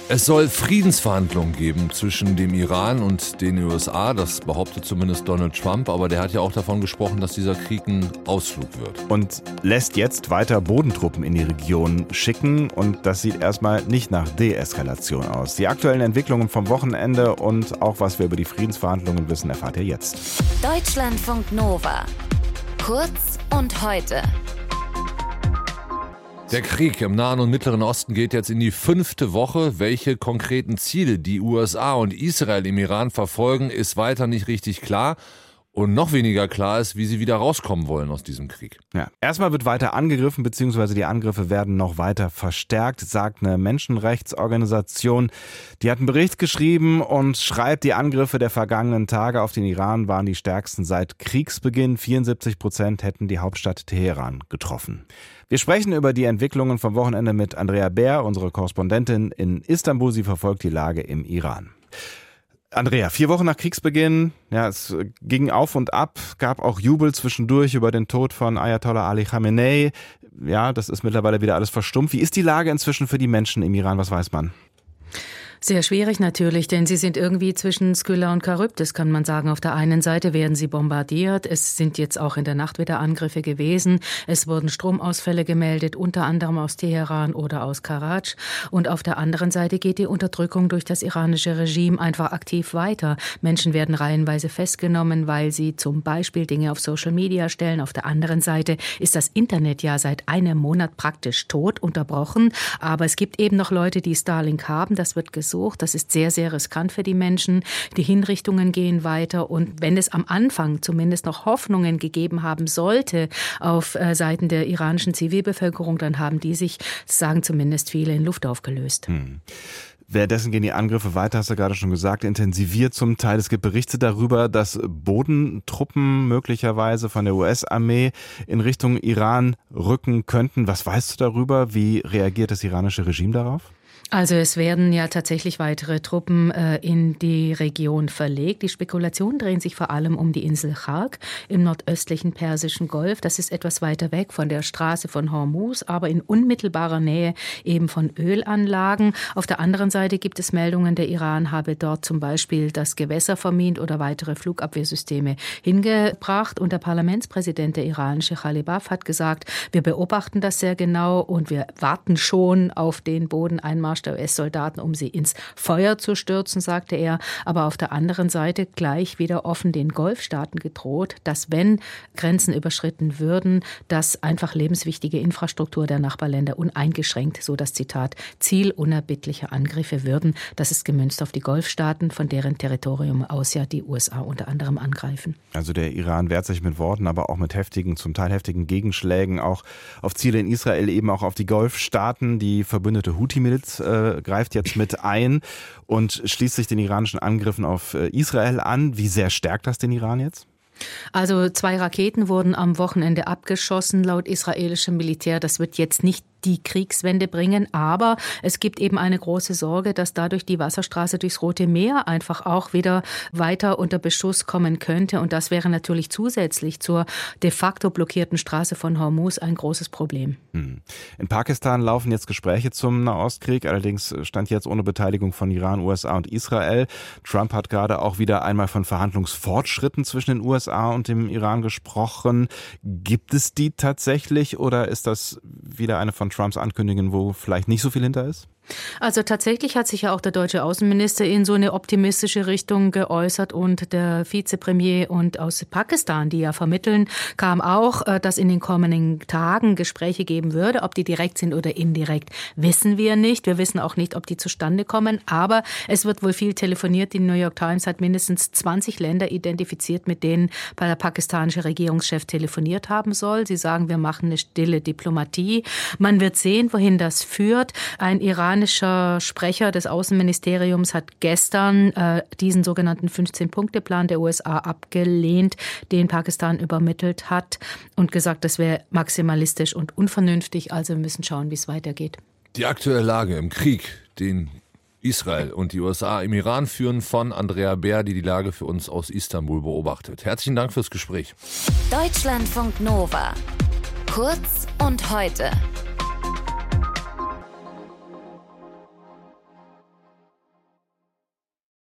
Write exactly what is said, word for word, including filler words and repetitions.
Es soll Friedensverhandlungen geben zwischen dem Iran und den U S A, das behauptet zumindest Donald Trump, aber der hat ja auch davon gesprochen, dass dieser Krieg ein Ausflug wird. Und lässt jetzt weiter Bodentruppen in die Region schicken und das sieht erstmal nicht nach Deeskalation aus. Die aktuellen Entwicklungen vom Wochenende und auch was wir über die Friedensverhandlungen wissen, erfahrt ihr jetzt. Deutschlandfunk Nova. Kurz und heute. Der Krieg im Nahen und Mittleren Osten geht jetzt in die fünfte Woche. Welche konkreten Ziele die U S A und Israel im Iran verfolgen, ist weiter nicht richtig klar. Und noch weniger klar ist, wie sie wieder rauskommen wollen aus diesem Krieg. Ja, erstmal wird weiter angegriffen, beziehungsweise die Angriffe werden noch weiter verstärkt, sagt eine Menschenrechtsorganisation. Die hat einen Bericht geschrieben und schreibt, die Angriffe der vergangenen Tage auf den Iran waren die stärksten seit Kriegsbeginn. vierundsiebzig Prozent hätten die Hauptstadt Teheran getroffen. Wir sprechen über die Entwicklungen vom Wochenende mit Andrea Bär, unsere Korrespondentin in Istanbul. Sie verfolgt die Lage im Iran. Andrea, vier Wochen nach Kriegsbeginn, ja, es ging auf und ab, gab auch Jubel zwischendurch über den Tod von Ayatollah Ali Khamenei. Ja, das ist mittlerweile wieder alles verstummt. Wie ist die Lage inzwischen für die Menschen im Iran? Was weiß man? Sehr schwierig natürlich, denn sie sind irgendwie zwischen Skylla und Charybdis, kann man sagen. Auf der einen Seite werden sie bombardiert. Es sind jetzt auch in der Nacht wieder Angriffe gewesen. Es wurden Stromausfälle gemeldet, unter anderem aus Teheran oder aus Karaj. Und auf der anderen Seite geht die Unterdrückung durch das iranische Regime einfach aktiv weiter. Menschen werden reihenweise festgenommen, weil sie zum Beispiel Dinge auf Social Media stellen. Auf der anderen Seite ist das Internet ja seit einem Monat praktisch tot, unterbrochen. Aber es gibt eben noch Leute, die Starlink haben. Das wird gesagt. Das ist sehr, sehr riskant für die Menschen. Die Hinrichtungen gehen weiter. Und wenn es am Anfang zumindest noch Hoffnungen gegeben haben sollte auf Seiten der iranischen Zivilbevölkerung, dann haben die sich, sagen zumindest viele, in Luft aufgelöst. Hm. Währenddessen gehen die Angriffe weiter, hast du gerade schon gesagt, intensiviert zum Teil. Es gibt Berichte darüber, dass Bodentruppen möglicherweise von der U S-Armee in Richtung Iran rücken könnten. Was weißt du darüber? Wie reagiert das iranische Regime darauf? Also es werden ja tatsächlich weitere Truppen äh, in die Region verlegt. Die Spekulationen drehen sich vor allem um die Insel Chark im nordöstlichen Persischen Golf. Das ist etwas weiter weg von der Straße von Hormuz, aber in unmittelbarer Nähe eben von Ölanlagen. Auf der anderen Seite gibt es Meldungen, der Iran habe dort zum Beispiel das Gewässer vermint oder weitere Flugabwehrsysteme hingebracht. Und der Parlamentspräsident der iranische Ghalibaf hat gesagt, wir beobachten das sehr genau und wir warten schon auf den Bodeneinmarsch der U S-Soldaten, um sie ins Feuer zu stürzen, sagte er. Aber auf der anderen Seite gleich wieder offen den Golfstaaten gedroht, dass wenn Grenzen überschritten würden, dass einfach lebenswichtige Infrastruktur der Nachbarländer uneingeschränkt, so das Zitat, Ziel unerbittlicher Angriffe würden. Das ist gemünzt auf die Golfstaaten, von deren Territorium aus ja die U S A unter anderem angreifen. Also der Iran wehrt sich mit Worten, aber auch mit heftigen, zum Teil heftigen Gegenschlägen, auch auf Ziele in Israel, eben auch auf die Golfstaaten. Die verbündete Houthi-Miliz äh, greift jetzt mit ein und schließt sich den iranischen Angriffen auf äh, Israel an. Wie sehr stärkt das den Iran jetzt? Also zwei Raketen wurden am Wochenende abgeschossen, laut israelischem Militär. Das wird jetzt nicht die Kriegswende bringen, aber es gibt eben eine große Sorge, dass dadurch die Wasserstraße durchs Rote Meer einfach auch wieder weiter unter Beschuss kommen könnte. Und das wäre natürlich zusätzlich zur de facto blockierten Straße von Hormuz ein großes Problem. In Pakistan laufen jetzt Gespräche zum Nahostkrieg, allerdings stand jetzt ohne Beteiligung von Iran, U S A und Israel. Trump hat gerade auch wieder einmal von Verhandlungsfortschritten zwischen den U S A und dem Iran gesprochen. Gibt es die tatsächlich oder ist das wieder eine von Trumps Ankündigungen, wo vielleicht nicht so viel hinter ist? Also tatsächlich hat sich ja auch der deutsche Außenminister in so eine optimistische Richtung geäußert und der Vizepremier und aus Pakistan, die ja vermitteln, kam auch, dass in den kommenden Tagen Gespräche geben würde. Ob die direkt sind oder indirekt, wissen wir nicht. Wir wissen auch nicht, ob die zustande kommen, aber es wird wohl viel telefoniert. Die New York Times hat mindestens zwanzig Länder identifiziert, mit denen der pakistanische Regierungschef telefoniert haben soll. Sie sagen, wir machen eine stille Diplomatie. Man wird sehen, wohin das führt. Ein iranischer Sprecher des Außenministeriums hat gestern äh, diesen sogenannten fünfzehn-Punkte-Plan der U S A abgelehnt, den Pakistan übermittelt hat und gesagt, das wäre maximalistisch und unvernünftig. Also wir müssen schauen, wie es weitergeht. Die aktuelle Lage im Krieg, den Israel und die U S A im Iran führen, von Andrea Bär, die die Lage für uns aus Istanbul beobachtet. Herzlichen Dank fürs Gespräch. Deutschlandfunk Nova. Kurz und heute.